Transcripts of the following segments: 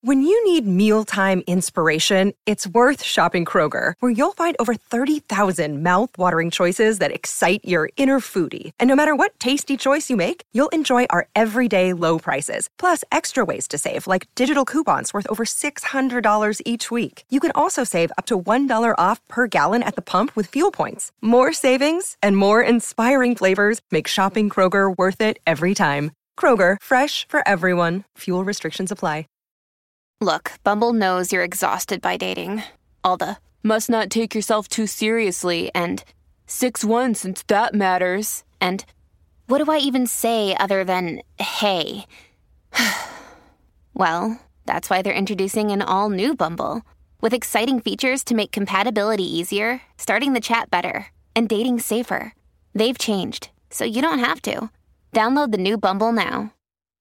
When you need mealtime inspiration, it's worth shopping Kroger, where you'll find over 30,000 mouth-watering choices that excite your inner foodie. And no matter what tasty choice you make, you'll enjoy our everyday low prices, plus extra ways to save, like digital coupons worth over $600 each week. You can also save up to $1 off per gallon at the pump with fuel points. More savings and more inspiring flavors make shopping Kroger worth it every time. Kroger, fresh for everyone. Fuel restrictions apply. Look, Bumble knows you're exhausted by dating. All the, must not take yourself too seriously, and 6'1" since that matters, and what do I even say other than, hey? Well, that's why they're introducing an all-new Bumble, with exciting features to make compatibility easier, starting the chat better, and dating safer. They've changed, so you don't have to. Download the new Bumble now.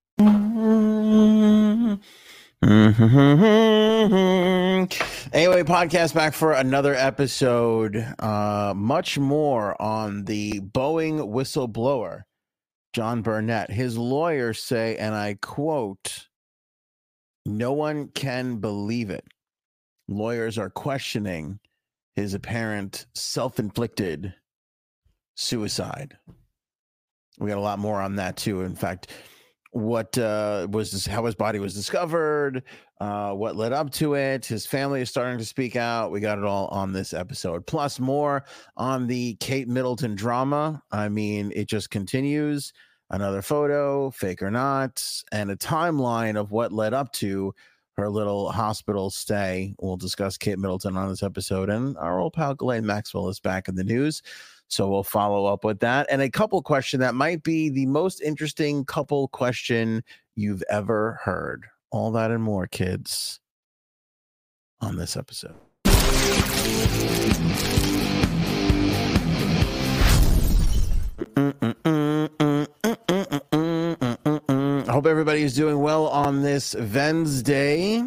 Anyway, podcast back for another episode. Much more on the Boeing whistleblower, John Burnett. His lawyers say, and I quote, "No one can believe it." Lawyers are questioning his apparent self-inflicted suicide. We got a lot more on that too. In fact, what was this, how his body was discovered, what led up to it. His family is starting to speak out. We got it all on this episode. Plus more on the Kate Middleton drama. I mean, it just continues. Another photo, fake or not, and a timeline of what led up to her little hospital stay. We'll discuss Kate Middleton on this episode, and our old pal Ghislaine Maxwell is back in the news. So we'll follow up with that. And a couple question that might be the most interesting couple question you've ever heard. All that and more, kids, on this episode. I hope everybody is doing well on this Wednesday.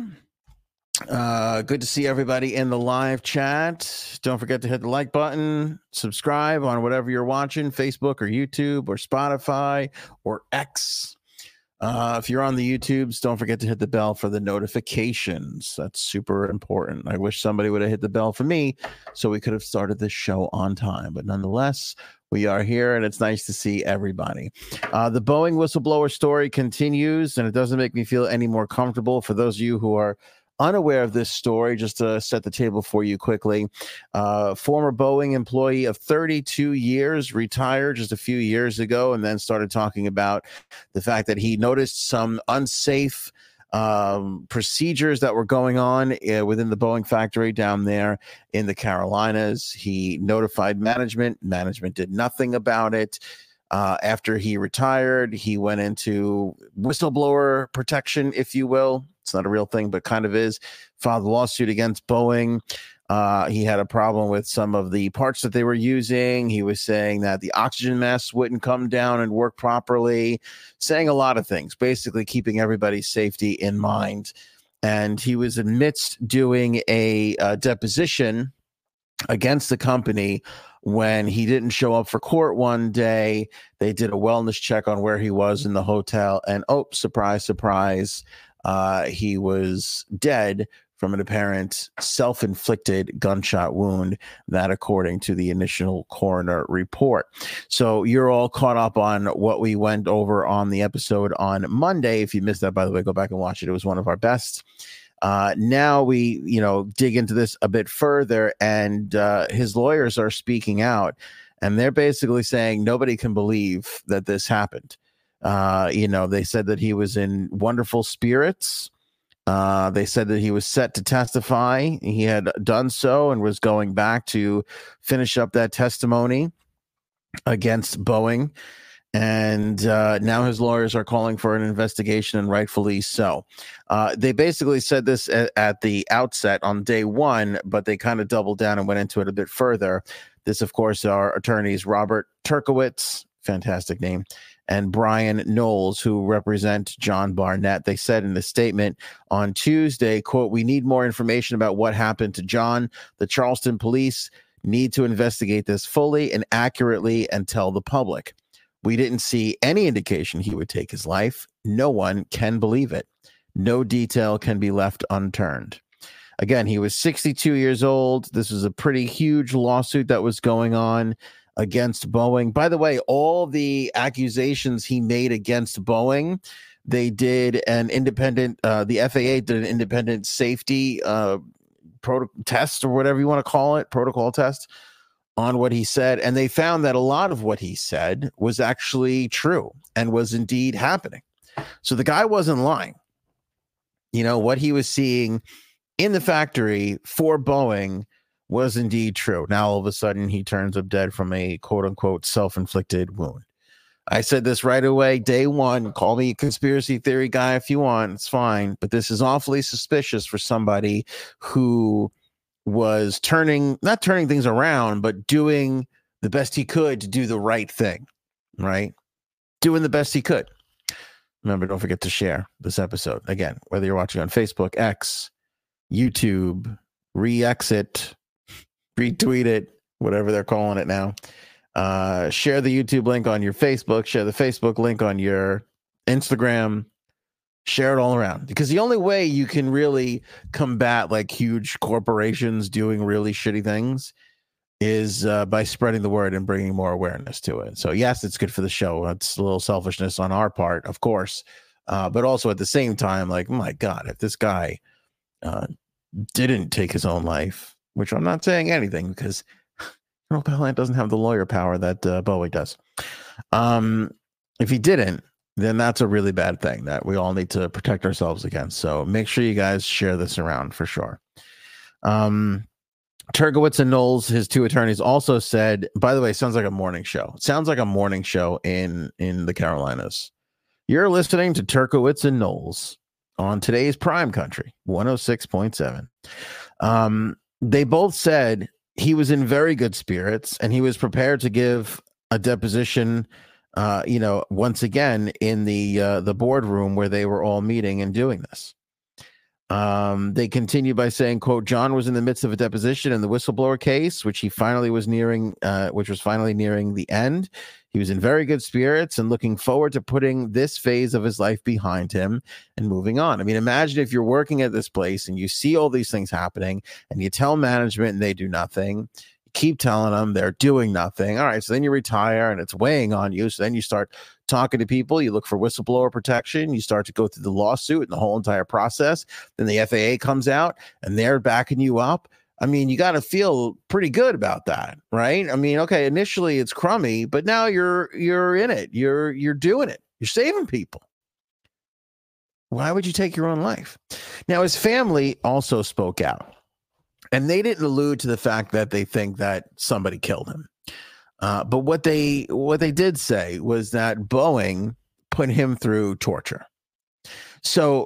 Good to see everybody in the live chat. Don't forget to hit the like button, subscribe on whatever you're watching, Facebook or YouTube or Spotify or X. If you're on the YouTubes, don't forget to hit the bell for the notifications. That's super important. I wish somebody would have hit the bell for me so we could have started this show on time. But nonetheless, we are here, and it's nice to see everybody. The Boeing whistleblower story continues, and it doesn't make me feel any more comfortable. For those of you who are unaware of this story, just to set the table for you quickly, former Boeing employee of 32 years retired just a few years ago, and then started talking about the fact that he noticed some unsafe procedures that were going on within the Boeing factory down there in the Carolinas. He notified management. Management did nothing about it. After he retired, he went into whistleblower protection, if you will. It's not a real thing, but kind of is. Filed a lawsuit against Boeing. He had a problem with some of the parts that they were using. He was saying that the oxygen mask wouldn't come down and work properly, saying a lot of things, basically keeping everybody's safety in mind. And he was amidst doing a deposition against the company when he didn't show up for court one day. They did a wellness check on where he was in the hotel, and oh, surprise, surprise, he was dead from an apparent self-inflicted gunshot wound, that according to the initial coroner report. So you're all caught up on what we went over on the episode on Monday. If you missed that, by the way, go back and watch it. It was one of our best. Now we, dig into this a bit further, and his lawyers are speaking out, and they're basically saying nobody can believe that this happened. They said that he was in wonderful spirits. They said that he was set to testify. He had done so and was going back to finish up that testimony against Boeing. And now his lawyers are calling for an investigation, and rightfully so. They basically said this at the outset on day one, but they kind of doubled down and went into it a bit further. This, of course, are attorneys Robert Turkowitz, fantastic name, and Brian Knowles, who represent John Barnett. They said in the statement on Tuesday, quote, "We need more information about what happened to John. The Charleston police need to investigate this fully and accurately and tell the public. We didn't see any indication he would take his life. No one can believe it. No detail can be left unturned. Again, he was 62 years old. This was a pretty huge lawsuit that was going on against Boeing. By the way, all the accusations he made against Boeing, they did an independent, the FAA did an independent safety test, or whatever you want to call it, protocol test on what he said. And they found that a lot of what he said was actually true and was indeed happening. So the guy wasn't lying. You know, what he was seeing in the factory for Boeing was indeed true. Now, all of a sudden, he turns up dead from a quote-unquote self-inflicted wound. I said this right away, day one. Call me a conspiracy theory guy if you want. It's fine. But this is awfully suspicious for somebody who was not turning things around, but doing the best he could to do the right thing, right? Doing the best he could. Remember, don't forget to share this episode. Again, whether you're watching on Facebook, X, YouTube, re-exit, retweet it, whatever they're calling it now. Share the YouTube link on your Facebook, share the Facebook link on your Instagram, share it all around. Because the only way you can really combat like huge corporations doing really shitty things is by spreading the word and bringing more awareness to it. So yes, it's good for the show. It's a little selfishness on our part, of course. But also at the same time, like, my God, if this guy didn't take his own life, which I'm not saying anything because Colonel Pellant doesn't have the lawyer power that Boeing does. If he didn't, then that's a really bad thing that we all need to protect ourselves against. So make sure you guys share this around for sure. Turkowitz and Knowles, his two attorneys, also said, by the way, sounds like a morning show. It sounds like a morning show in the Carolinas. You're listening to Turkowitz and Knowles on today's Prime Country, 106.7. They both said he was in very good spirits and he was prepared to give a deposition, once again in the boardroom where they were all meeting and doing this. They continue by saying, quote, John was in the midst of a deposition in the whistleblower case, which was finally nearing the end. He was in very good spirits and looking forward to putting this phase of his life behind him and moving on. I mean, imagine if you're working at this place and you see all these things happening and you tell management and they do nothing. You keep telling them, they're doing nothing. All right, so then you retire and it's weighing on you. So then you start talking to people. You look for whistleblower protection. You start to go through the lawsuit and the whole entire process. Then the FAA comes out and they're backing you up. I mean, you got to feel pretty good about that, right? I mean, okay, initially it's crummy, but now you're in it. You're doing it. You're saving people. Why would you take your own life? Now, his family also spoke out, and they didn't allude to the fact that they think that somebody killed him. But what they did say was that Boeing put him through torture. So,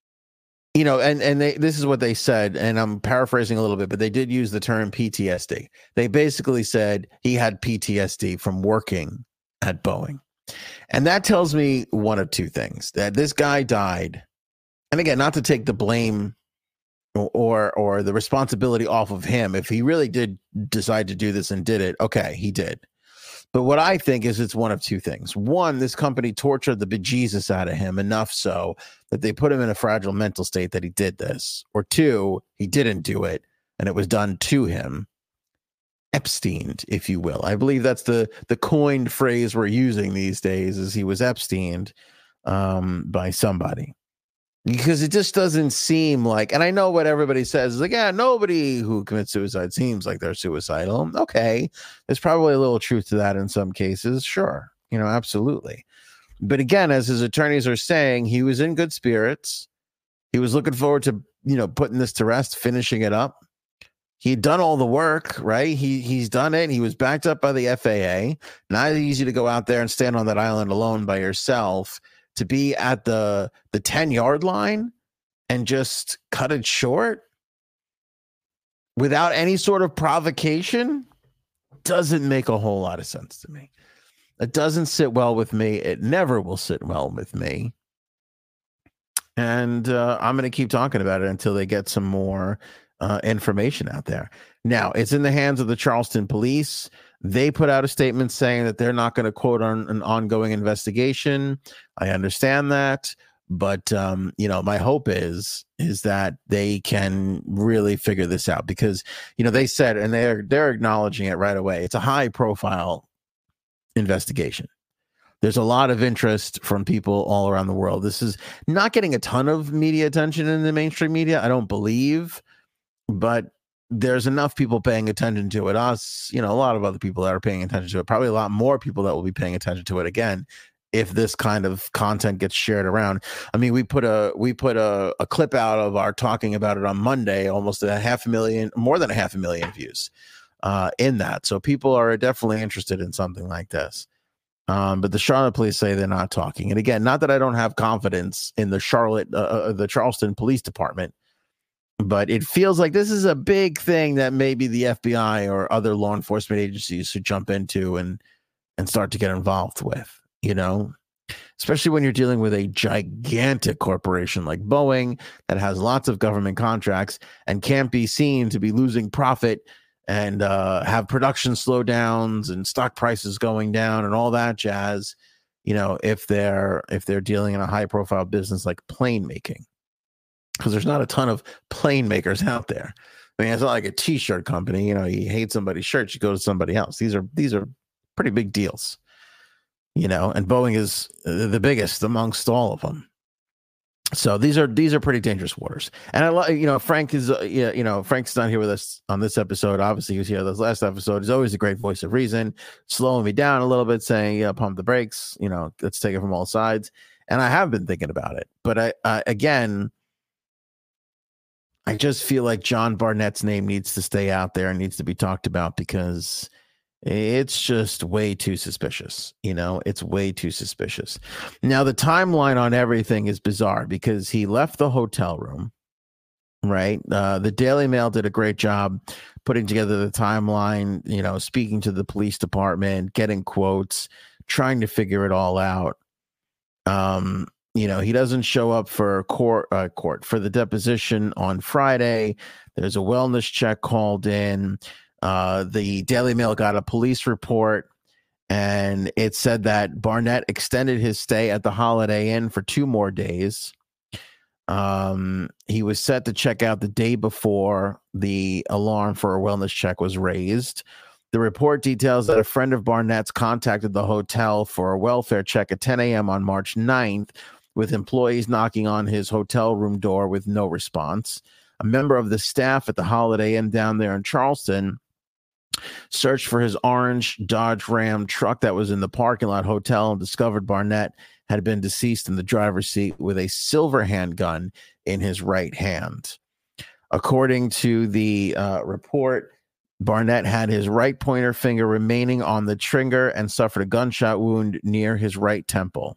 this is what they said, and I'm paraphrasing a little bit, but they did use the term PTSD. They basically said he had PTSD from working at Boeing. And that tells me one of two things, that this guy died. And again, not to take the blame or the responsibility off of him. If he really did decide to do this and did it, okay, he did. But what I think is it's one of two things. One, this company tortured the bejesus out of him enough so that they put him in a fragile mental state that he did this. Or two, he didn't do it and it was done to him. Epsteined, if you will. I believe that's the coined phrase we're using these days, is he was Epsteined by somebody. Because it just doesn't seem like, and I know what everybody says is like, yeah, nobody who commits suicide seems like they're suicidal. Okay, there's probably a little truth to that in some cases. Sure, absolutely. But again, as his attorneys are saying, he was in good spirits. He was looking forward to, putting this to rest, finishing it up. He'd done all the work, right? He's done it. He was backed up by the FAA. Not easy to go out there and stand on that island alone by yourself. To be at the 10-yard line and just cut it short without any sort of provocation doesn't make a whole lot of sense to me. It doesn't sit well with me. It never will sit well with me. And I'm going to keep talking about it until they get some more information out there. Now, it's in the hands of the Charleston police. They put out a statement saying that they're not going to quote on an ongoing investigation. I understand that, But my hope is that they can really figure this out, because they said, and they're acknowledging it right away, it's a high profile investigation. There's a lot of interest from people all around the world. This is not getting a ton of media attention in the mainstream media, I don't believe, but there's enough people paying attention to it. Us, a lot of other people that are paying attention to it, probably a lot more people that will be paying attention to it again if this kind of content gets shared around. I mean, we put a clip out of our talking about it on Monday, almost more than 500,000 views in that. So people are definitely interested in something like this. But the Charlotte police say they're not talking. And again, not that I don't have confidence in the Charleston Police Department, but it feels like this is a big thing that maybe the FBI or other law enforcement agencies should jump into and start to get involved with, especially when you're dealing with a gigantic corporation like Boeing that has lots of government contracts and can't be seen to be losing profit and have production slowdowns and stock prices going down and all that jazz, if they're dealing in a high profile business like plane making. Because there's not a ton of plane makers out there. I mean, it's not like a t-shirt company. You hate somebody's shirt, you go to somebody else. These are pretty big deals, and Boeing is the biggest amongst all of them. So these are pretty dangerous waters. And I love, Frank is, Frank's not here with us on this episode. Obviously, he was here this last episode. He's always a great voice of reason, slowing me down a little bit, saying, pump the brakes, let's take it from all sides. And I have been thinking about it. But again, I just feel like John Barnett's name needs to stay out there and needs to be talked about, because it's just way too suspicious. It's way too suspicious. Now, the timeline on everything is bizarre because he left the hotel room, right? The Daily Mail did a great job putting together the timeline, speaking to the police department, getting quotes, trying to figure it all out. He doesn't show up for court for the deposition on Friday. There's a wellness check called in. The Daily Mail got a police report, and it said that Barnett extended his stay at the Holiday Inn for 2 more days. He was set to check out the day before the alarm for a wellness check was raised. The report details that a friend of Barnett's contacted the hotel for a welfare check at 10 a.m. on March 9th, with employees knocking on his hotel room door with no response. A member of the staff at the Holiday Inn down there in Charleston searched for his orange Dodge Ram truck that was in the parking lot hotel and discovered Barnett had been deceased in the driver's seat with a silver handgun in his right hand. According to the report, Barnett had his right pointer finger remaining on the trigger and suffered a gunshot wound near his right temple.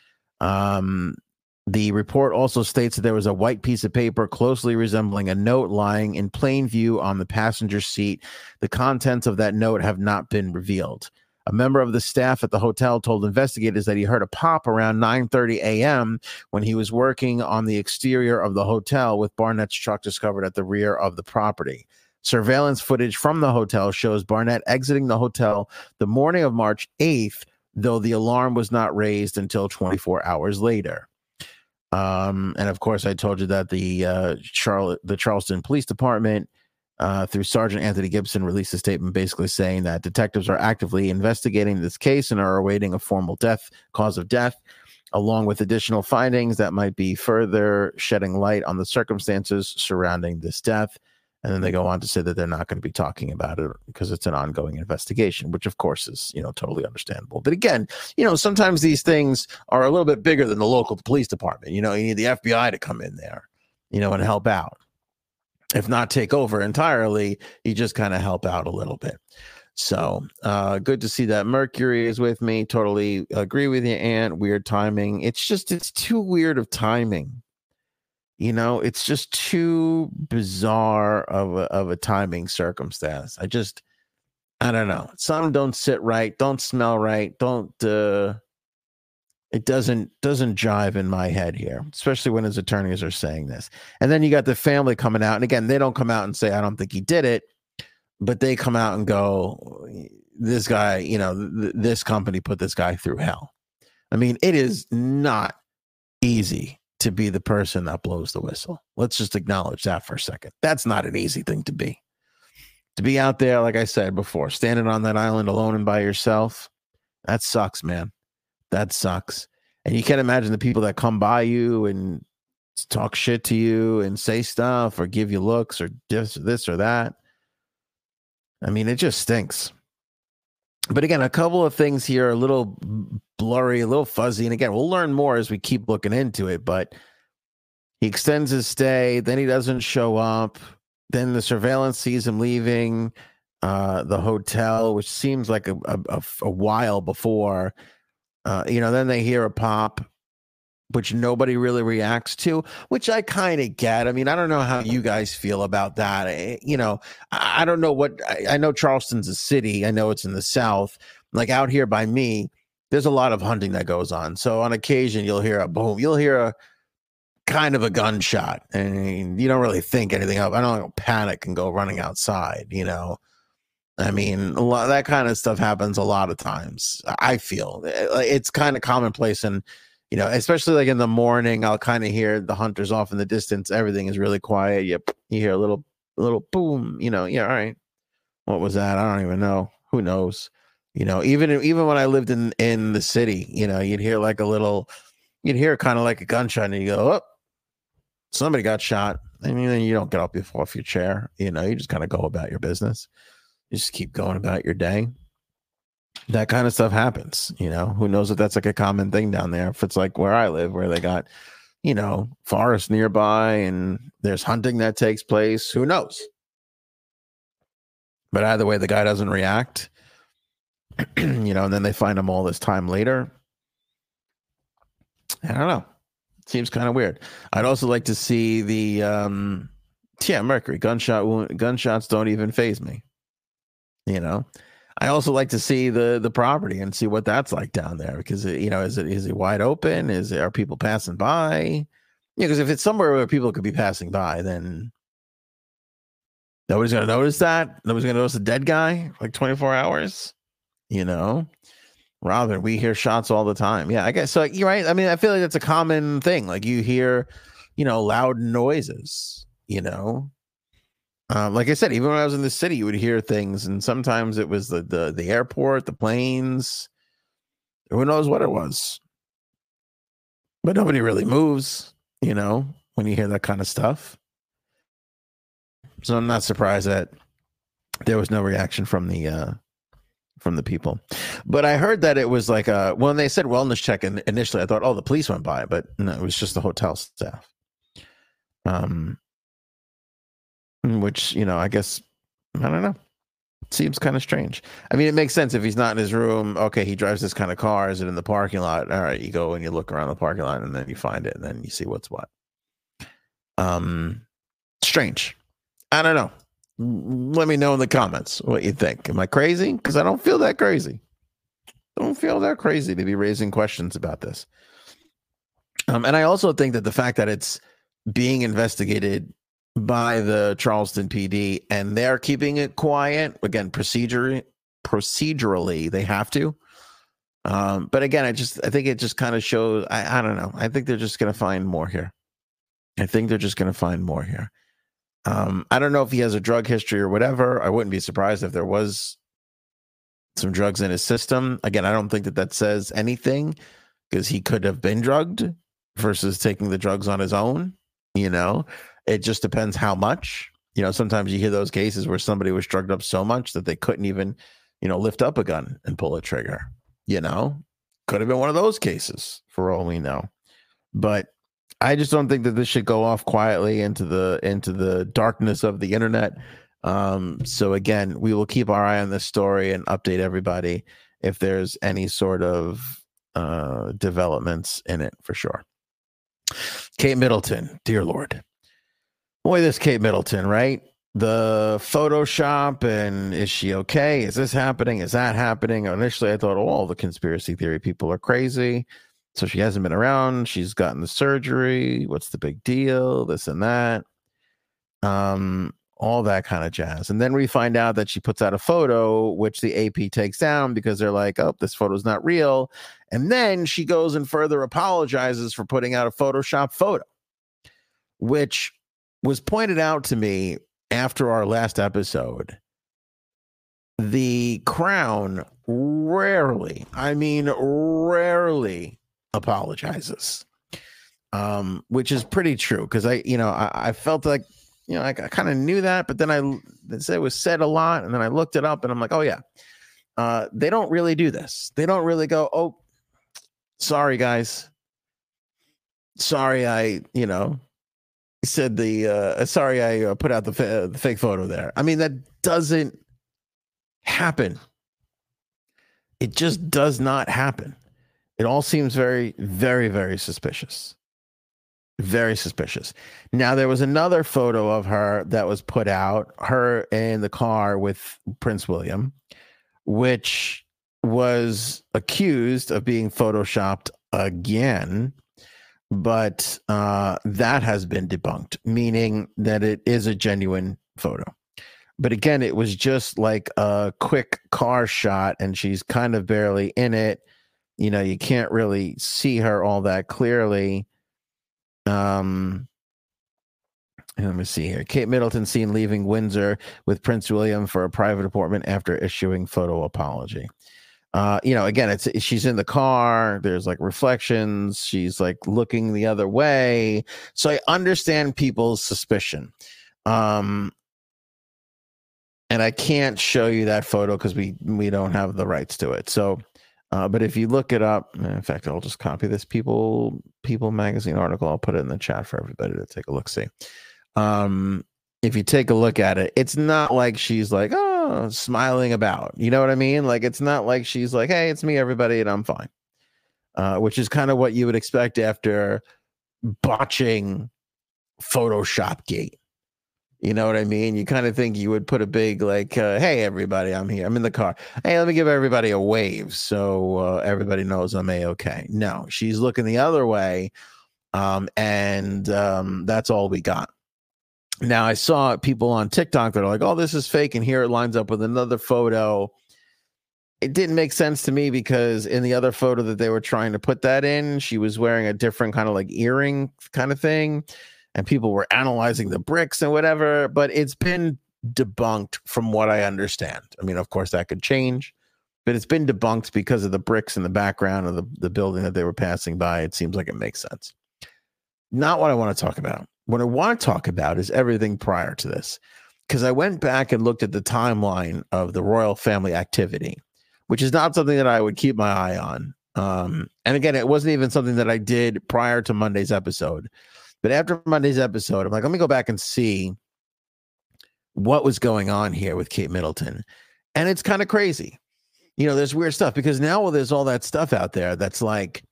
The report also states that there was a white piece of paper closely resembling a note lying in plain view on the passenger seat. The contents of that note have not been revealed. A member of the staff at the hotel told investigators that he heard a pop around 9:30 a.m. when he was working on the exterior of the hotel with Barnett's truck discovered at the rear of the property. Surveillance footage from the hotel shows Barnett exiting the hotel the morning of March 8th, though the alarm was not raised until 24 hours later. And of course, I told you that the Charleston Police Department, through Sergeant Anthony Gibson, released a statement basically saying that detectives are actively investigating this case and are awaiting a formal cause of death, along with additional findings that might be further shedding light on the circumstances surrounding this death. And then they go on to say that they're not going to be talking about it because it's an ongoing investigation, which of course is, totally understandable. But again, sometimes these things are a little bit bigger than the local police department. You need the FBI to come in there, and help out. If not take over entirely, you just kind of help out a little bit. So good to see that Mercury is with me. Totally agree with you, Ant. Weird timing. It's too weird of timing. It's just too bizarre of a timing circumstance. I don't know. Some don't sit right, don't smell right, it doesn't jive in my head here, especially when his attorneys are saying this. And then you got the family coming out, and again, they don't come out and say, I don't think he did it, but they come out and go, this guy, this company put this guy through hell. I mean, it is not easy to be the person that blows the whistle. Let's just acknowledge that for a second. That's not an easy thing to be. To be out there, like I said before, standing on that island alone and by yourself, that sucks, man. That sucks. And you can't imagine the people that come by you and talk shit to you and say stuff or give you looks or this or that. I mean, it just stinks. But again, a couple of things here are a little blurry, a little fuzzy. And again, we'll learn more as we keep looking into it. But he extends his stay, then he doesn't show up. Then the surveillance sees him leaving the hotel, which seems like a while before. Then they hear a pop, which nobody really reacts to, which I kind of get. I mean, I don't know how you guys feel about that. I don't know I know Charleston's a city. I know it's in the South. Like out here by me, there's a lot of hunting that goes on. So on occasion, you'll hear a boom. You'll hear a kind of a gunshot, and you don't really think anything of. I don't panic and go running outside. I mean, that kind of stuff happens a lot of times. I feel it's kind of commonplace, and especially like in the morning, I'll kind of hear the hunters off in the distance. Everything is really quiet. You hear a little boom. Yeah, all right. What was that? I don't even know. Who knows? Even when I lived in the city, you'd hear kind of like a gunshot, and you go, oh, somebody got shot. I mean, then you don't get up off your chair. You just kind of go about your business. You just keep going about your day. That kind of stuff happens. Who knows if that's like a common thing down there. If it's like where I live, where they got, forests nearby and there's hunting that takes place, who knows? But either way, the guy doesn't react, and then they find him all this time later. I don't know. Seems kind of weird. I'd also like to see the, Mercury gunshots don't even faze me. I also like to see the property and see what that's like down there, because is it wide open? Are people passing by? Because if it's somewhere where people could be passing by, then nobody's gonna notice that. Nobody's gonna notice a dead guy for like 24 hours. Robin, we hear shots all the time. Yeah, I guess so. You're right. I mean, I feel like that's a common thing. Like you hear, loud noises. Like I said, even when I was in the city, you would hear things, and sometimes it was the airport, the planes. Who knows what it was? But nobody really moves, when you hear that kind of stuff. So I'm not surprised that there was no reaction from the people. But I heard that it was like when they said wellness check, initially I thought, oh, the police went by, but no, it was just the hotel staff. Which, I guess, I don't know. It seems kind of strange. I mean, it makes sense if he's not in his room. Okay, he drives this kind of car. Is it in the parking lot? All right, you go and you look around the parking lot, and then you find it, and then you see what's what. Strange. I don't know. Let me know in the comments what you think. Am I crazy? Because I don't feel that crazy. Don't feel that crazy to be raising questions about this. And I also think that the fact that it's being investigated by the Charleston PD and they're keeping it quiet, again, procedurally they have to. But again, I think it just kind of shows. I don't know. I think they're just going to find more here. I don't know if he has a drug history or whatever. I wouldn't be surprised if there was some drugs in his system. Again, I don't think that says anything, because he could have been drugged versus taking the drugs on his own. It just depends how much. Sometimes you hear those cases where somebody was drugged up so much that they couldn't even, lift up a gun and pull a trigger. Could have been one of those cases for all we know. But I just don't think that this should go off quietly into the darkness of the internet. So again, we will keep our eye on this story and update everybody if there's any sort of developments in it, for sure. Kate Middleton, dear Lord. Boy, this Kate Middleton, right? The Photoshop, and is she okay? Is this happening? Is that happening? Initially, I thought, all the conspiracy theory people are crazy. So she hasn't been around. She's gotten the surgery. What's the big deal? This and that. all that kind of jazz. And then we find out that she puts out a photo, which the AP takes down because they're like, oh, this photo's not real. And then she goes and further apologizes for putting out a Photoshop photo, which was pointed out to me after our last episode. The Crown rarely apologizes, which is pretty true, because I felt like, I kind of knew that, but then it was said a lot, and then I looked it up and I'm like, oh yeah, they don't really do this. They don't really go, oh, sorry guys, sorry I said sorry I put out the fake photo there. I mean, that doesn't happen. It just does not happen. It all seems very, very, very suspicious. Very suspicious. Now, there was another photo of her that was put out, her in the car with Prince William, which was accused of being photoshopped again, but that has been debunked, meaning that it is a genuine photo. But again, it was just like a quick car shot, and she's kind of barely in it. You can't really see her all that clearly. Let me see here. Kate Middleton seen leaving Windsor with Prince William for a private apartment after issuing photo apology. Again, she's in the car. There's like reflections. She's like looking the other way. So I understand people's suspicion. And I can't show you that photo because we don't have the rights to it. So, but if you look it up, in fact, I'll just copy this People magazine article. I'll put it in the chat for everybody to take a look. See, if you take a look at it, it's not like she's like, oh, smiling about. You know what I mean? Like, it's not like she's like, hey, it's me, everybody, and I'm fine. Which is kind of what you would expect after botching Photoshop Gate. You know what I mean? You kind of think you would put a big like, hey, everybody, I'm here. I'm in the car. Hey, let me give everybody a wave so everybody knows I'm A-okay. No, she's looking the other way, and that's all we got. Now, I saw people on TikTok that are like, oh, this is fake, and here it lines up with another photo. It didn't make sense to me because in the other photo that they were trying to put that in, she was wearing a different kind of like earring kind of thing. And people were analyzing the bricks and whatever, but it's been debunked from what I understand. I mean, of course, that could change, but it's been debunked because of the bricks in the background of the building that they were passing by. It seems like it makes sense. Not what I want to talk about. What I want to talk about is everything prior to this, because I went back and looked at the timeline of the royal family activity, which is not something that I would keep my eye on. And again, it wasn't even something that I did prior to Monday's episode. But after Monday's episode, I'm like, let me go back and see what was going on here with Kate Middleton. And it's kind of crazy. There's weird stuff because now there's all that stuff out there that's like,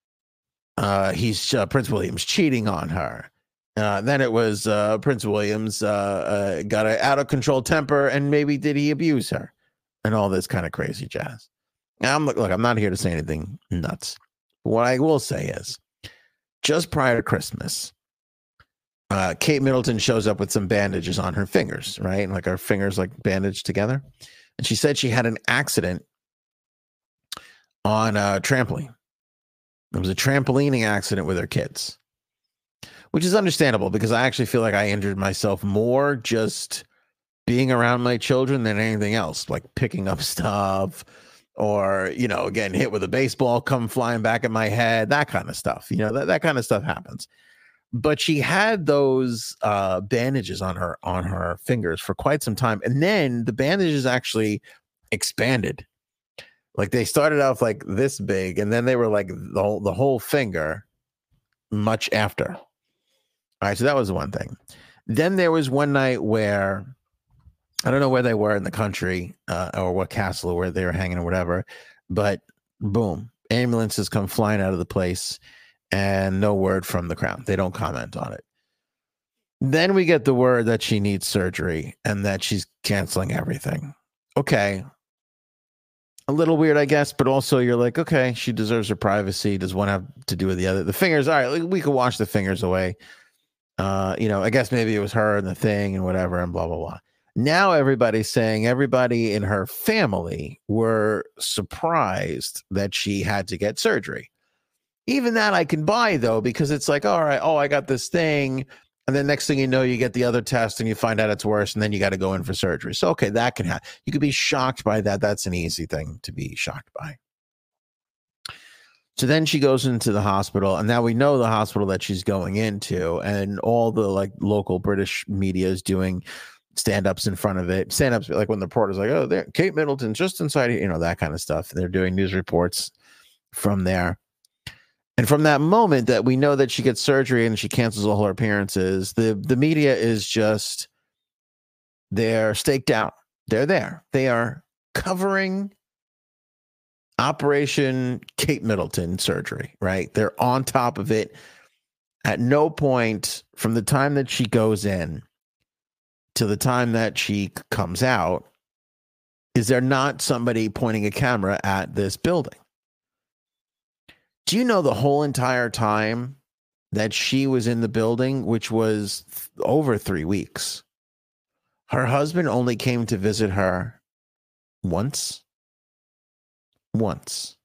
he's Prince William's cheating on her. Then it was Prince William's got an out of control temper, and maybe did he abuse her, and all this kind of crazy jazz. Now, I'm not here to say anything nuts. What I will say is, just prior to Christmas, Kate Middleton shows up with some bandages on her fingers, right? Like her fingers like bandaged together. And she said she had an accident on a trampoline. It was a trampolining accident with her kids, which is understandable because I actually feel like I injured myself more just being around my children than anything else, like picking up stuff or, getting hit with a baseball, come flying back at my head, that kind of stuff. That kind of stuff happens. But she had those bandages on her fingers for quite some time. And then the bandages actually expanded. Like they started off like this big, and then they were like the whole finger much after. All right, so that was one thing. Then there was one night where I don't know where they were in the country or what castle where they were hanging or whatever, but boom, ambulances come flying out of the place and no word from the Crown. They don't comment on it. Then we get the word that she needs surgery and that she's canceling everything. Okay. A little weird, I guess, but also you're like, okay, she deserves her privacy. Does one have to do with the other? The fingers, all right, we could wash the fingers away. I guess maybe it was her and the thing and whatever and blah, blah, blah. Now everybody's saying everybody in her family were surprised that she had to get surgery. Even that I can buy, though, because it's like, all right, I got this thing. And then next thing you know, you get the other test and you find out it's worse. And then you got to go in for surgery. So, okay, that can happen. You could be shocked by that. That's an easy thing to be shocked by. So then she goes into the hospital, and now we know the hospital that she's going into, and all the local British media is doing stand-ups in front of it. Stand-ups like when the reporter's like, "Oh, there, Kate Middleton's just inside," that kind of stuff. They're doing news reports from there. And from that moment that we know that she gets surgery and she cancels all her appearances, the media is just, they're staked out. They're there. They are covering Operation Kate Middleton surgery, right? They're on top of it. At no point from the time that she goes in to the time that she comes out is there not somebody pointing a camera at this building. Do you know the whole entire time that she was in the building, which was over 3 weeks, her husband only came to visit her once? Once.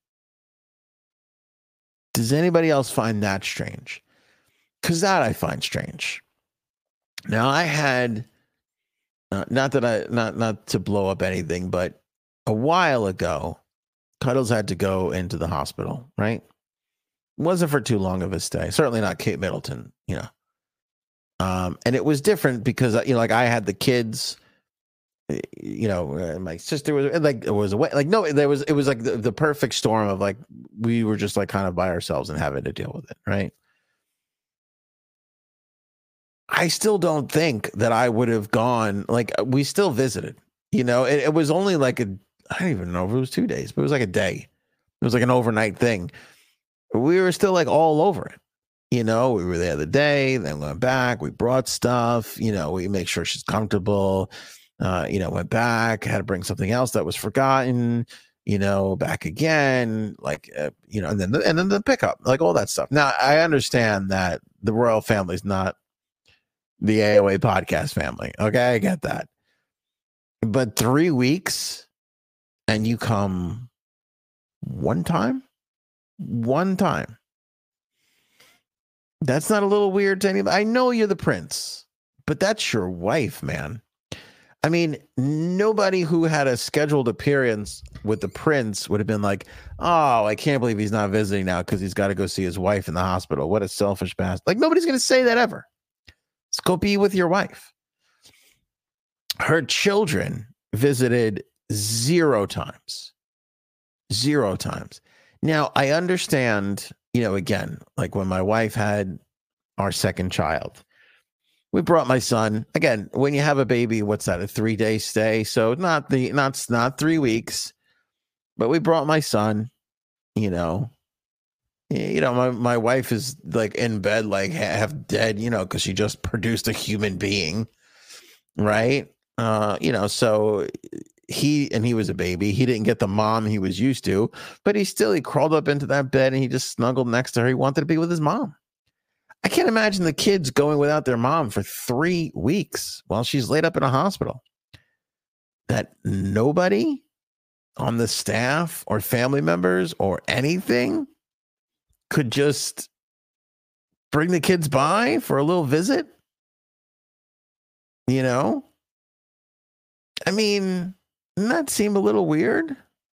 Does anybody else find that strange? Because that I find strange. Now I had, not to blow up anything, but a while ago, Cuddles had to go into the hospital, right? Wasn't for too long of a stay. Certainly not Kate Middleton, and it was different because, I had the kids, my sister was away. It was like the perfect storm of we were just kind of by ourselves and having to deal with it. Right. I still don't think that I would have gone. We still visited, it was only I don't even know if it was 2 days, but it was like a day. It was like an overnight thing. We were still all over it. We were there the day, then went back. We brought stuff, we make sure she's comfortable. Went back, had to bring something else that was forgotten, back again, and then the pickup, all that stuff. Now, I understand that the royal family is not the AOA podcast family. Okay, I get that. But 3 weeks and you come one time? One time. That's not a little weird to anybody? I know you're the prince, but that's your wife, man. I mean, nobody who had a scheduled appearance with the prince would have been like, oh, I can't believe he's not visiting now because he's got to go see his wife in the hospital. What a selfish bastard. Nobody's going to say that ever. Let's go be with your wife. Her children visited 0 times. 0 times. Now, I understand, again, when my wife had our second child, we brought my son. Again, when you have a baby, what's that, a 3-day stay? So not 3 weeks, but we brought my son, my wife is in bed, half dead, because she just produced a human being. Right. So he was a baby. He didn't get the mom he was used to, but he crawled up into that bed and he just snuggled next to her. He wanted to be with his mom. I can't imagine the kids going without their mom for 3 weeks while she's laid up in a hospital. That nobody on the staff or family members or anything could just bring the kids by for a little visit. I mean, doesn't that seem a little weird?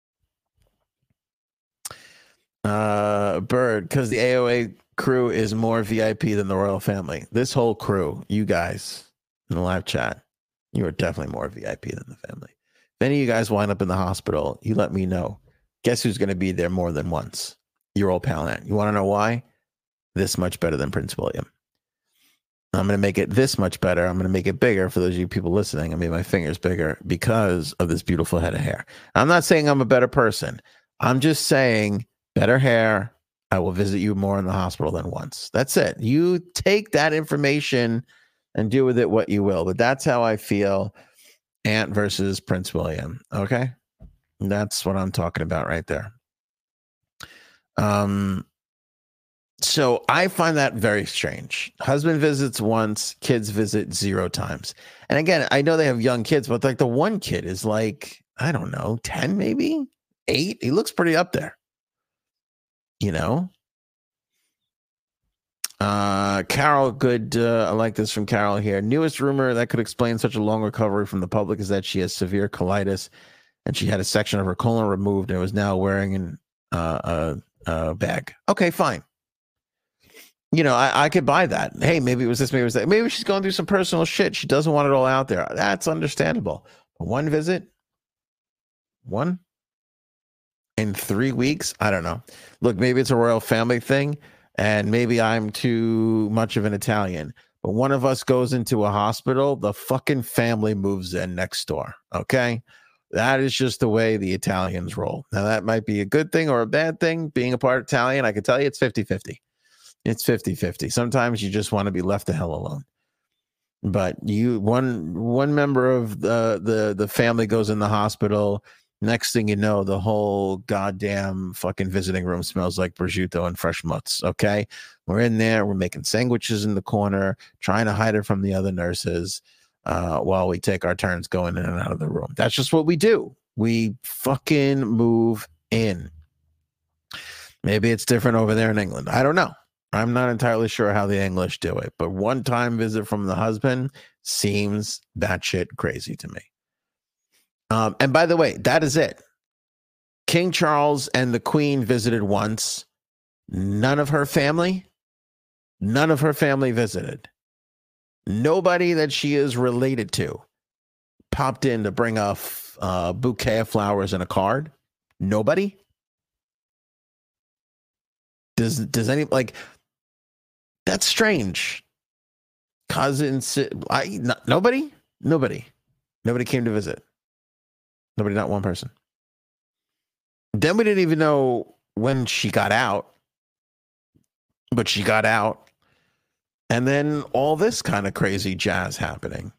Bird, because the AOA crew is more VIP than the royal family. This whole crew, you guys in the live chat, you are definitely more VIP than the family. If any of you guys wind up in the hospital, you let me know. Guess who's going to be there more than once? Your old pal Ant. You want to know why? This much better than Prince William. I'm going to make it this much better. I'm going to make it bigger for those of you people listening. I made my fingers bigger because of this beautiful head of hair. I'm not saying I'm a better person. I'm just saying better hair. I will visit you more in the hospital than once. That's it. You take that information and do with it what you will. But that's how I feel. Ant versus Prince William. Okay. That's what I'm talking about right there. So I find that very strange. Husband visits once, kids visit 0 times. And again, I know they have young kids, but like the one kid is like, I don't know, 10 maybe, 8. He looks pretty up there. You know? Carol, good. I like this from Carol here. Newest rumor that could explain such a long recovery from the public is that she has severe colitis and she had a section of her colon removed and was now wearing a bag. Okay, fine. You know, I could buy that. Hey, maybe it was this, maybe it was that. Maybe she's going through some personal shit. She doesn't want it all out there. That's understandable. But one visit, one in 3 weeks, I don't know. Look, maybe it's a royal family thing, and maybe I'm too much of an Italian. But one of us goes into a hospital, the fucking family moves in next door, okay? That is just the way the Italians roll. Now, that might be a good thing or a bad thing. Being a part Italian, I can tell you it's 50-50. It's 50-50. Sometimes you just want to be left the hell alone. But one member of the family goes in the hospital. Next thing you know, the whole goddamn fucking visiting room smells like prosciutto and fresh mutts. Okay, we're in there. We're making sandwiches in the corner, trying to hide it from the other nurses while we take our turns going in and out of the room. That's just what we do. We fucking move in. Maybe it's different over there in England. I don't know. I'm not entirely sure how the English do it, but one-time visit from the husband seems batshit crazy to me. And by the way, that is it. King Charles and the Queen visited once. None of her family visited. Nobody that she is related to popped in to bring a bouquet of flowers and a card. Nobody. Does any, like, that's strange. Cousins, nobody came to visit. Nobody, not one person. Then we didn't even know when she got out, but she got out. And then all this kind of crazy jazz happening.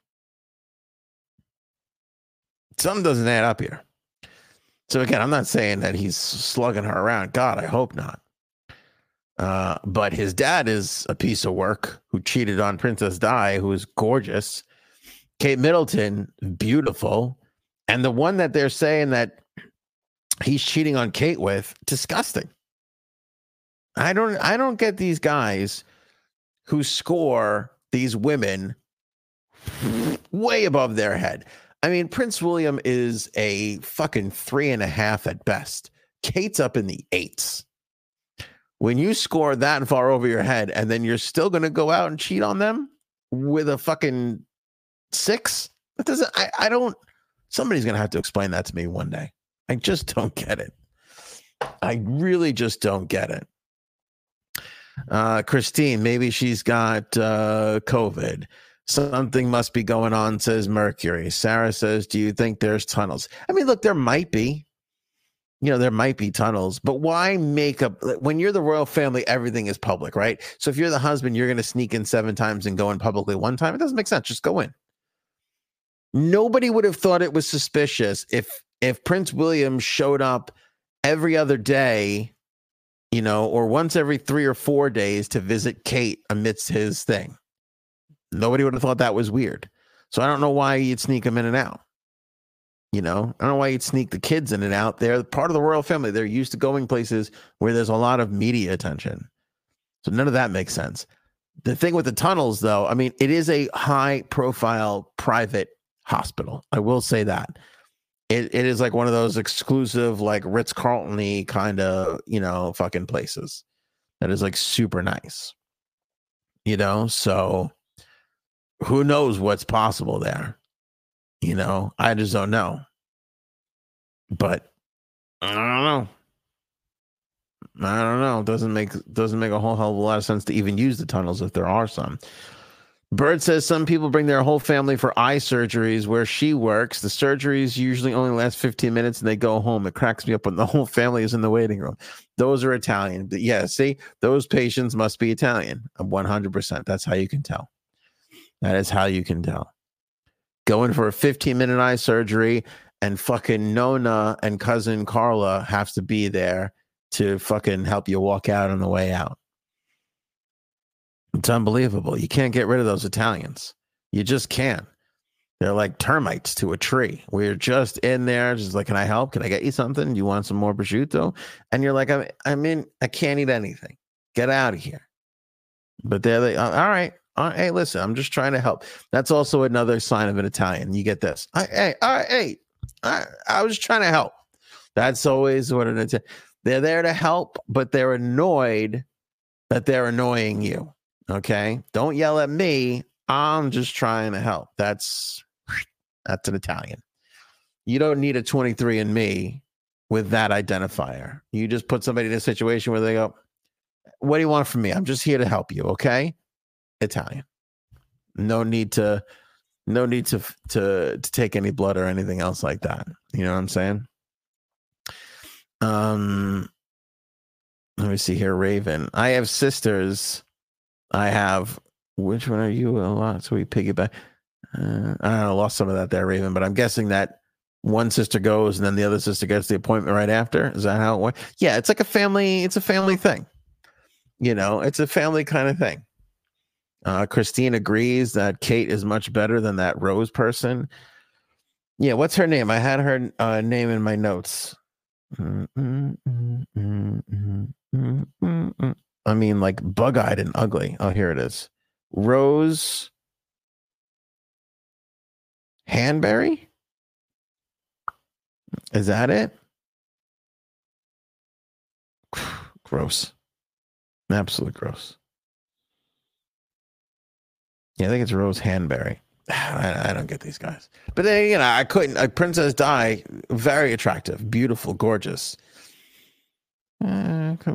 Something doesn't add up here. So again, I'm not saying that he's slugging her around. God, I hope not. But his dad is a piece of work who cheated on Princess Di, who is gorgeous. Kate Middleton, beautiful. And the one that they're saying that he's cheating on Kate with, disgusting. I don't get these guys who score these women way above their head. I mean, Prince William is a fucking 3.5 at best. Kate's up in the 8s. When you score that far over your head and then you're still going to go out and cheat on them with a fucking 6, that doesn't, I don't, somebody's going to have to explain that to me one day. I just don't get it. I really just don't get it. Christine, maybe she's got COVID. Something must be going on, says Mercury. Sarah says, do you think there's tunnels? I mean, look, there might be. You know, there might be tunnels, but why make up when you're the royal family, everything is public, right? So if you're the husband, you're going to sneak in 7 times and go in publicly 1 time. It doesn't make sense. Just go in. Nobody would have thought it was suspicious if Prince William showed up every other day, you know, or once every 3 or 4 days to visit Kate amidst his thing. Nobody would have thought that was weird. So I don't know why you'd sneak him in and out. You know, I don't know why you'd sneak the kids in and out. They're part of the royal family. They're used to going places where there's a lot of media attention. So none of that makes sense. The thing with the tunnels, though, I mean, it is a high-profile private hospital. I will say that. It is like one of those exclusive, like Ritz-Carlton-y kind of, you know, fucking places that is like super nice. You know, so who knows what's possible there? You know, I just don't know. But I don't know. It doesn't make a whole hell of a lot of sense to even use the tunnels if there are some. Bird says some people bring their whole family for eye surgeries where she works. The surgeries usually only last 15 minutes and they go home. It cracks me up when the whole family is in the waiting room. Those are Italian. But yeah, see, those patients must be Italian. 100%. That's how you can tell. That is how you can tell. Going for a 15-minute eye surgery and fucking Nona and cousin Carla have to be there to fucking help you walk out on the way out. It's unbelievable. You can't get rid of those Italians. You just can't. They're like termites to a tree. We're just in there, just like, can I help? Can I get you something? Do you want some more prosciutto? And you're like, I can't eat anything. Get out of here. But they're like, all right. Hey, listen, I'm just trying to help. That's also another sign of an Italian. You get this. I was just trying to help. That's always what they're there to help, but they're annoyed that they're annoying you. Okay? Don't yell at me. I'm just trying to help. That's an Italian. You don't need a 23andMe with that identifier. You just put somebody in a situation where they go, what do you want from me? I'm just here to help you, okay? Italian. No need to take any blood or anything else like that. You know what I'm saying? Let me see here, Raven. I have sisters. Which one are you? A lot. So we piggyback. I don't know, lost some of that there, Raven, but I'm guessing that one sister goes and then the other sister gets the appointment right after. Is that how it works? Yeah, it's like a family thing. You know, it's a family kind of thing. Christine agrees that Kate is much better than that Rose person. Yeah, what's her name? I had her name in my notes. I mean, like bug-eyed and ugly. Oh, here it is. Rose Hanbury? Is that it? Gross. Absolutely gross. Yeah, I think it's Rose Hanbury. I don't get these guys. But then, you know, I couldn't. Princess Di, very attractive, beautiful, gorgeous. At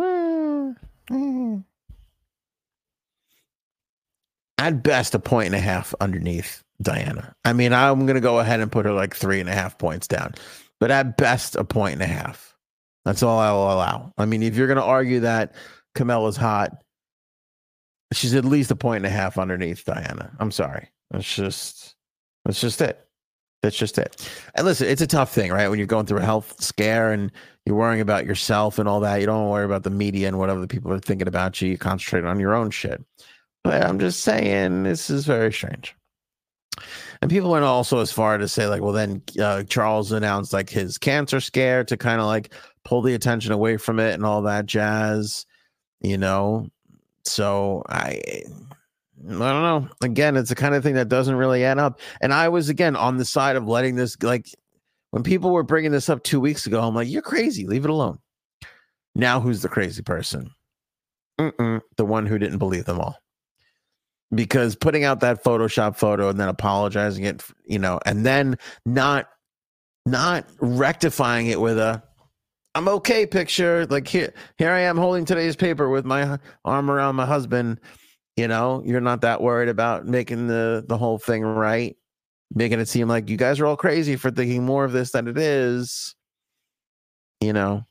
best, a 1.5 underneath Diana. I mean, I'm going to go ahead and put her like 3.5 points down. But at best, a 1.5. That's all I will allow. I mean, if you're going to argue that Camilla's hot, she's at least a 1.5 underneath Diana. I'm sorry. That's just it. That's just it. And listen, it's a tough thing, right? When you're going through a health scare and you're worrying about yourself and all that, you don't worry about the media and whatever the people are thinking about you. You concentrate on your own shit. But I'm just saying, this is very strange. And people went also as far to say, like, well, then Charles announced like his cancer scare to kind of like pull the attention away from it and all that jazz, you know? So I don't know. Again, it's the kind of thing that doesn't really add up. And I was, again, on the side of letting this, like, when people were bringing this up 2 weeks ago, I'm like, you're crazy. Leave it alone. Now, who's the crazy person? The one who didn't believe them all. Because putting out that Photoshop photo and then apologizing it, you know, and then not rectifying it with a I'm okay picture. Like here I am holding today's paper with my arm around my husband. You know, you're not that worried about making the whole thing right, making it seem like you guys are all crazy for thinking more of this than it is. You know,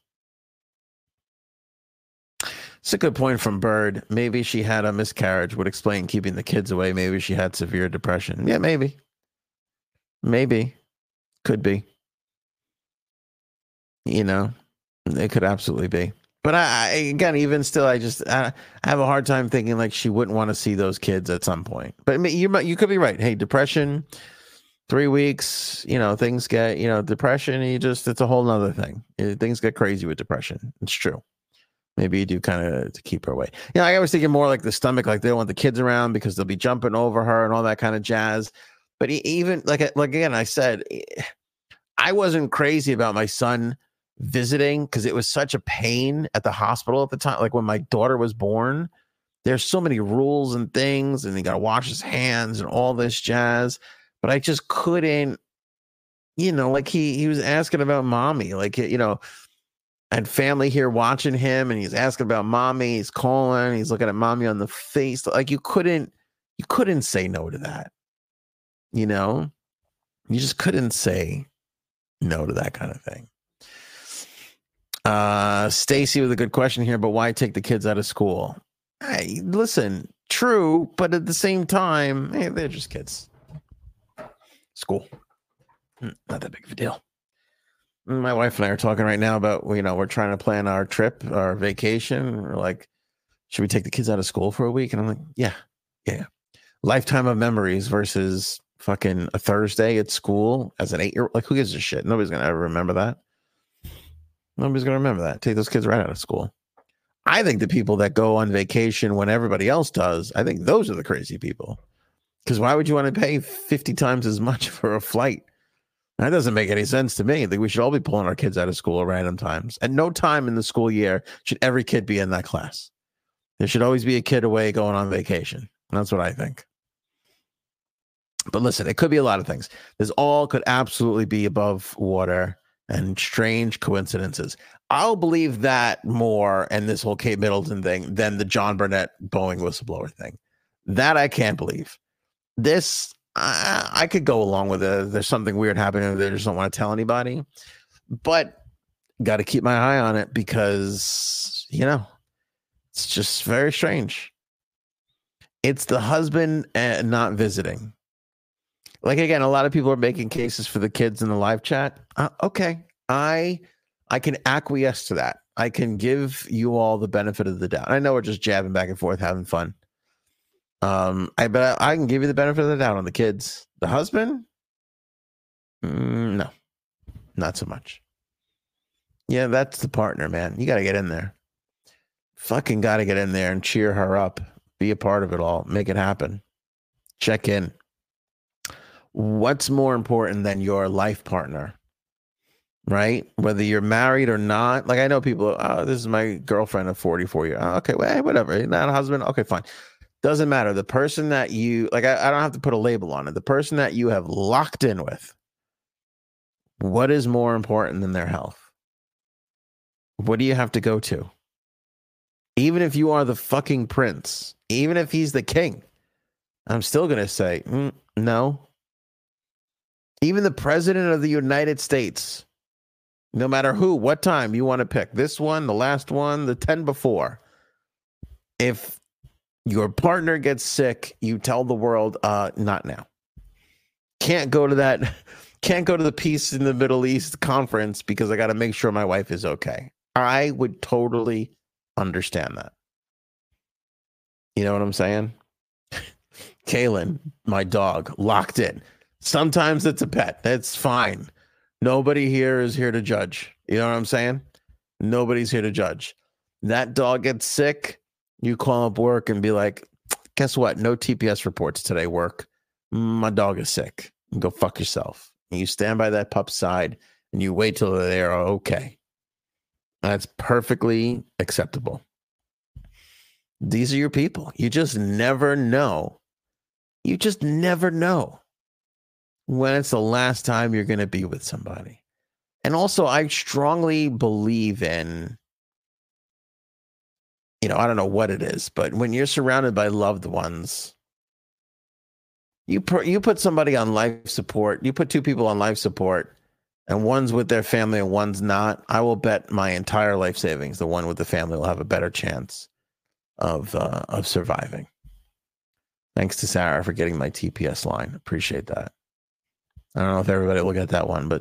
it's a good point from Bird. Maybe she had a miscarriage, would explain keeping the kids away. Maybe she had severe depression. Yeah, maybe. Could be. You know, it could absolutely be. But I again, even still, I have a hard time thinking like she wouldn't want to see those kids at some point. But you could be right. Hey, depression, 3 weeks, you know, things get, you know, depression. It's a whole nother thing. Things get crazy with depression. It's true. Maybe you do kind of to keep her away. You know, I was thinking more like the stomach, like they don't want the kids around because they'll be jumping over her and all that kind of jazz. But even like again, I said, I wasn't crazy about my son visiting because it was such a pain at the hospital at the time. Like when my daughter was born, there's so many rules and things, and he got to wash his hands and all this jazz. But I just couldn't, you know, like he was asking about mommy, like, you know, I had family here watching him and he's asking about mommy. He's calling, he's looking at mommy on the face. Like you couldn't say no to that. You know, you just couldn't say no to that kind of thing. Stacy with a good question here, but why take the kids out of school? Hey, listen, true, but at the same time, hey, they're just kids. School, not that big of a deal. My wife and I are talking right now about, you know, we're trying to plan our trip, our vacation. We're like, should we take the kids out of school for a week? And I'm like, yeah. Lifetime of memories versus fucking a Thursday at school as an 8-year-old. Like, who gives a shit? Nobody's going to ever remember that. Nobody's going to remember that. Take those kids right out of school. I think the people that go on vacation when everybody else does, I think those are the crazy people. Because why would you want to pay 50 times as much for a flight? That doesn't make any sense to me. I think we should all be pulling our kids out of school at random times. At no time in the school year should every kid be in that class. There should always be a kid away going on vacation. That's what I think. But listen, it could be a lot of things. This all could absolutely be above water and strange coincidences. I'll believe that more and this whole Kate Middleton thing than the John Burnett Boeing whistleblower thing. That I can't believe. This, I could go along with it. There's something weird happening. They just don't want to tell anybody. But got to keep my eye on it because, it's just very strange. It's the husband not visiting. Like, again, a lot of people are making cases for the kids in the live chat. Okay. I can acquiesce to that. I can give you all the benefit of the doubt. I know we're just jabbing back and forth, having fun. But I can give you the benefit of the doubt on the kids. The husband? No, not so much. Yeah, that's the partner, man. You got to get in there. Fucking got to get in there and cheer her up. Be a part of it all. Make it happen. Check in. What's more important than your life partner? Right? Whether you're married or not. Like, I know people, this is my girlfriend of 44 years. Okay, well, whatever. Not a husband. Okay, fine. Doesn't matter. The person that you, like, I don't have to put a label on it. The person that you have locked in with, what is more important than their health? What do you have to go to? Even if you are the fucking prince, even if he's the king, I'm still going to say, no. Even the president of the United States, no matter who, what time you want to pick, this one, the last one, the 10 before, if your partner gets sick, you tell the world, not now. Can't go to the Peace in the Middle East conference because I got to make sure my wife is okay. I would totally understand that. You know what I'm saying? Kaylin, my dog, locked in. Sometimes it's a pet. That's fine. Nobody here is here to judge. You know what I'm saying? Nobody's here to judge. That dog gets sick, you call up work and be like, guess what? No TPS reports today, work. My dog is sick. Go fuck yourself. And you stand by that pup's side and you wait till they're okay. That's perfectly acceptable. These are your people. You just never know. You just never know when it's the last time you're going to be with somebody. And also, I strongly believe in, I don't know what it is, but when you're surrounded by loved ones, you put somebody on life support, you put two people on life support, and one's with their family and one's not, I will bet my entire life savings the one with the family will have a better chance of surviving. Thanks to Sarah for getting my TPS line. Appreciate that. I don't know if everybody will get that one, but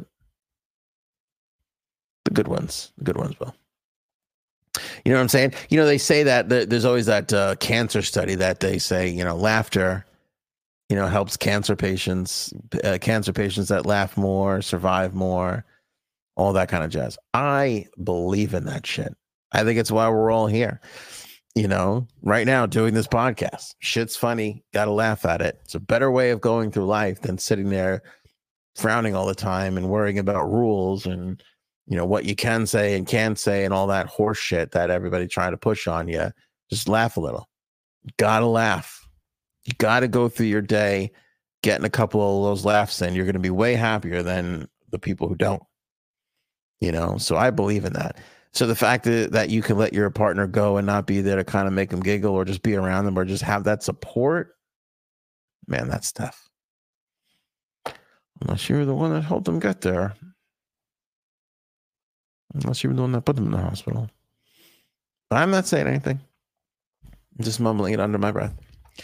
the good ones will. You know what I'm saying? They say that there's always that cancer study that they say, laughter, helps cancer patients that laugh more, survive more, all that kind of jazz. I believe in that shit. I think it's why we're all here. Right now doing this podcast. Shit's funny. Got to laugh at it. It's a better way of going through life than sitting there frowning all the time and worrying about rules and, what you can say and can't say and all that horse shit that everybody trying to push on you. Just laugh a little. Got to laugh. You got to go through your day getting a couple of those laughs in. You're going to be way happier than the people who don't. So I believe in that. So the fact that you can let your partner go and not be there to kind of make them giggle or just be around them or just have that support, man, that's tough. Unless you were the one that helped them get there. Unless you were the one that put them in the hospital. But I'm not saying anything. I'm just mumbling it under my breath.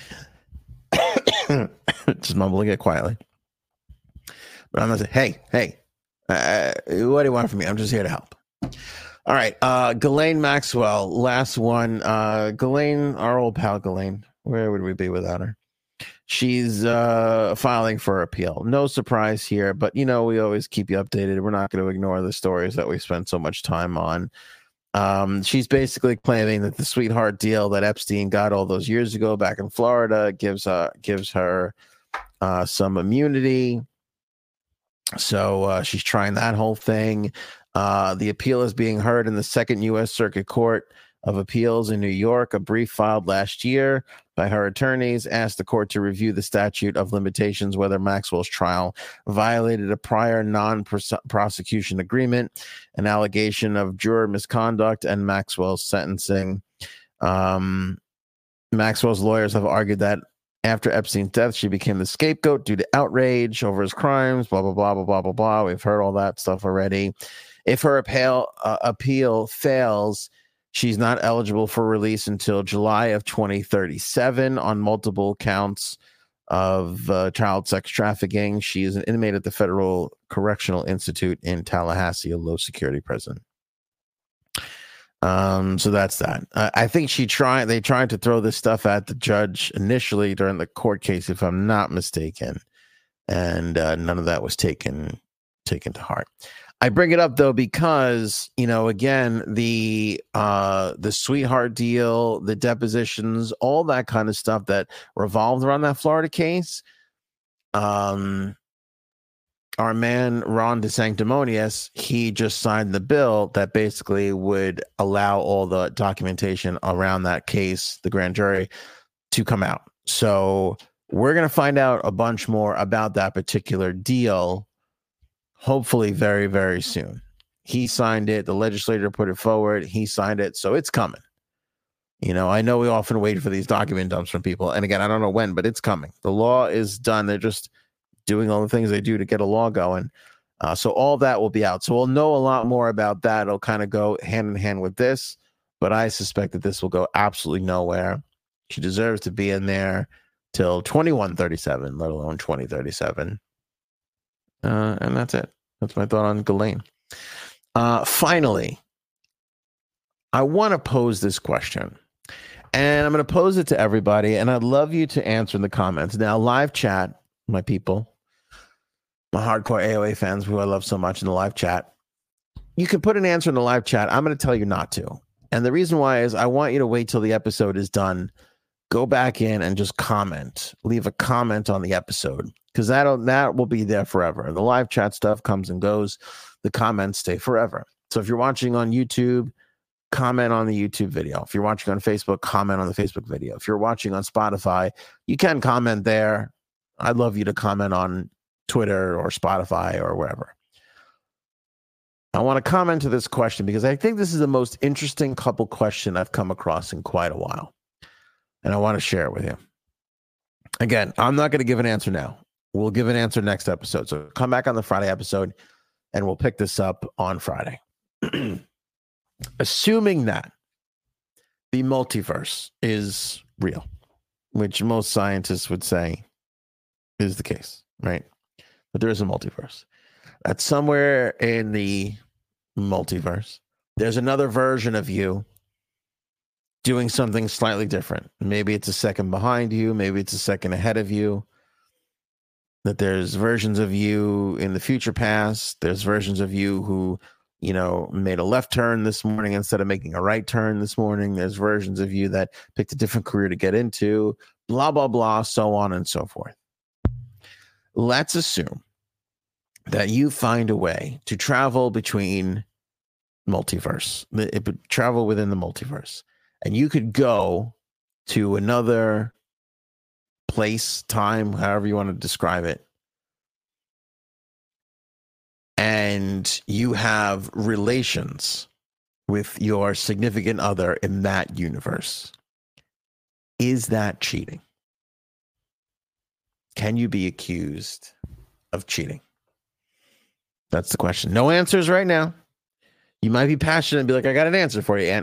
Just mumbling it quietly. But I'm not saying, hey, what do you want from me? I'm just here to help. All right. Ghislaine Maxwell, last one. Ghislaine, our old pal Ghislaine. Where would we be without her? She's filing for appeal. No surprise here, but we always keep you updated. We're not going to ignore the stories that we spend so much time on. She's basically claiming that the sweetheart deal that Epstein got all those years ago back in Florida gives her some immunity. So she's trying that whole thing. The appeal is being heard in the Second U.S. Circuit Court of Appeals in New York. A brief filed last year by her attorneys asked the court to review the statute of limitations whether Maxwell's trial violated a prior non-prosecution agreement, an allegation of juror misconduct, and Maxwell's sentencing. Maxwell's lawyers have argued that after Epstein's death, she became the scapegoat due to outrage over his crimes, blah, blah, blah, blah, blah, blah, blah. We've heard all that stuff already. If her appeal fails, she's not eligible for release until July of 2037 on multiple counts of child sex trafficking. She is an inmate at the Federal Correctional Institute in Tallahassee, a low-security prison. So that's that. I think they tried to throw this stuff at the judge initially during the court case, if I'm not mistaken, and none of that was taken to heart. I bring it up though because again the sweetheart deal, the depositions, all that kind of stuff that revolved around that Florida case. Our man Ron DeSanctimonious, he just signed the bill that basically would allow all the documentation around that case, the grand jury, to come out. So we're going to find out a bunch more about that particular deal, hopefully very, very soon. He signed it. The legislator put it forward. He signed it. So it's coming. I know we often wait for these document dumps from people. And again, I don't know when, but it's coming. The law is done. They're just doing all the things they do to get a law going. So all that will be out. So we'll know a lot more about that. It'll kind of go hand in hand with this, but I suspect that this will go absolutely nowhere. She deserves to be in there till 2137, let alone 2037. And that's it. That's my thought on Ghislaine. Finally, I want to pose this question, and I'm going to pose it to everybody, and I'd love you to answer in the comments. Now, live chat, my people, my hardcore AOA fans who I love so much in the live chat, you can put an answer in the live chat. I'm going to tell you not to. And the reason why is I want you to wait till the episode is done. Go back in and just comment. Leave a comment on the episode, because that will be there forever. The live chat stuff comes and goes. The comments stay forever. So if you're watching on YouTube, comment on the YouTube video. If you're watching on Facebook, comment on the Facebook video. If you're watching on Spotify, you can comment there. I'd love you to comment on Twitter or Spotify or wherever. I want to comment to this question because I think this is the most interesting couple question I've come across in quite a while. And I want to share it with you. Again, I'm not going to give an answer now. We'll give an answer next episode. So come back on the Friday episode and we'll pick this up on Friday. Assuming that the multiverse is real, which most scientists would say is the case, right? But there is a multiverse. That somewhere in the multiverse, there's another version of you doing something slightly different. Maybe it's a second behind you. Maybe it's a second ahead of you. That there's versions of you in the future past. There's versions of you who, made a left turn this morning instead of making a right turn this morning. There's versions of you that picked a different career to get into, blah, blah, blah, so on and so forth. Let's assume that you find a way to travel between multiverse, travel within the multiverse, and you could go to another place, time, however you want to describe it, and you have relations with your significant other in that universe. Is that cheating? Can you be accused of cheating? That's the question. No answers right now. You might be passionate and be like, I got an answer for you. And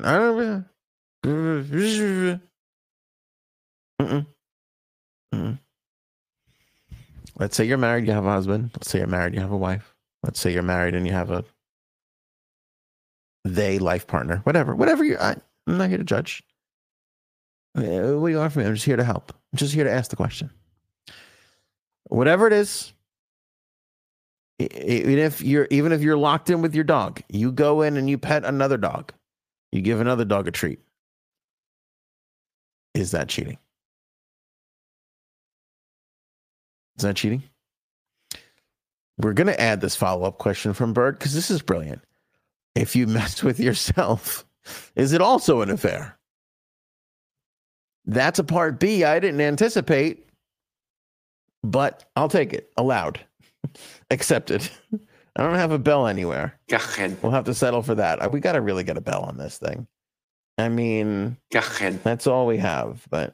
let's say you're married, you have a husband. Let's say you're married, you have a wife. Let's say you're married and you have a they, life partner, whatever I'm not here to judge. What do you want from me? I'm just here to help. I'm just here to ask the question. Whatever it is, even if you're locked in with your dog, you go in and you pet another dog, you give another dog a treat. Is that cheating? Is that cheating? We're going to add this follow-up question from Bird because this is brilliant. If you mess with yourself, is it also an affair? That's a part B I didn't anticipate, but I'll take it. Allowed. Accepted. I don't have a bell anywhere. We'll have to settle for that. We got to really get a bell on this thing. I mean, that's all we have, but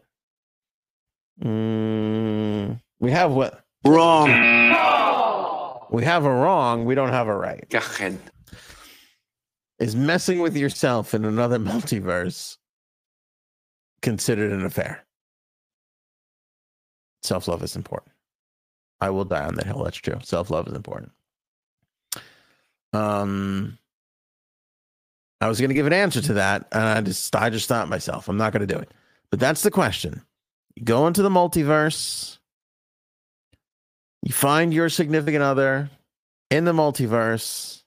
we have what? Wrong. We have a wrong. We don't have a right. Is messing with yourself in another multiverse considered an affair? Self-love is important. I will die on that hill. That's true. Self-love is important. I was going to give an answer to that, and I just stopped myself. I'm not going to do it. But that's the question. You go into the multiverse. You find your significant other in the multiverse.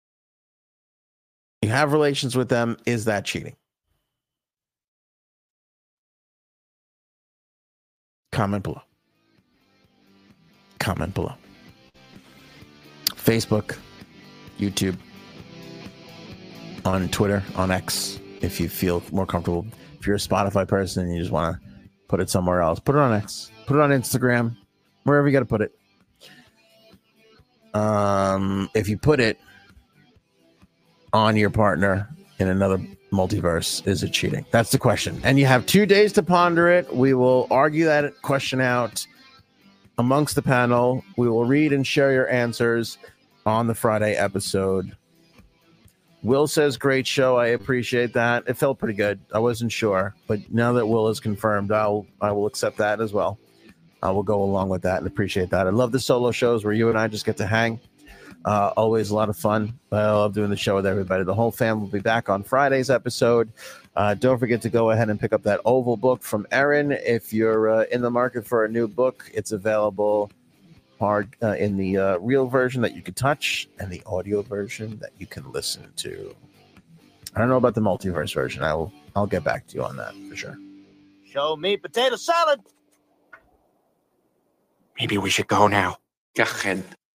You have relations with them. Is that cheating? Comment below. Comment below. Facebook, YouTube, on Twitter, on X, if you feel more comfortable. If you're a Spotify person and you just want to put it somewhere else, put it on X, put it on Instagram, wherever you got to put it. If you put it on your partner in another multiverse, is it cheating? That's the question. And you have 2 days to ponder it. We will argue that question out amongst the panel. We will read and share your answers on the Friday episode. Will says, great show. I appreciate that. It felt pretty good. I wasn't sure, but now that Will is confirmed, I will accept that as well. I will go along with that and appreciate that. I love the solo shows where you and I just get to hang. Always a lot of fun. I love doing the show with everybody. The whole fam will be back on Friday's episode. Don't forget to go ahead and pick up that Oval book from Erin. If you're in the market for a new book, it's available hard in the real version that you can touch and the audio version that you can listen to. I don't know about the multiverse version. I'll get back to you on that for sure. Show me potato salad. Maybe we should go now.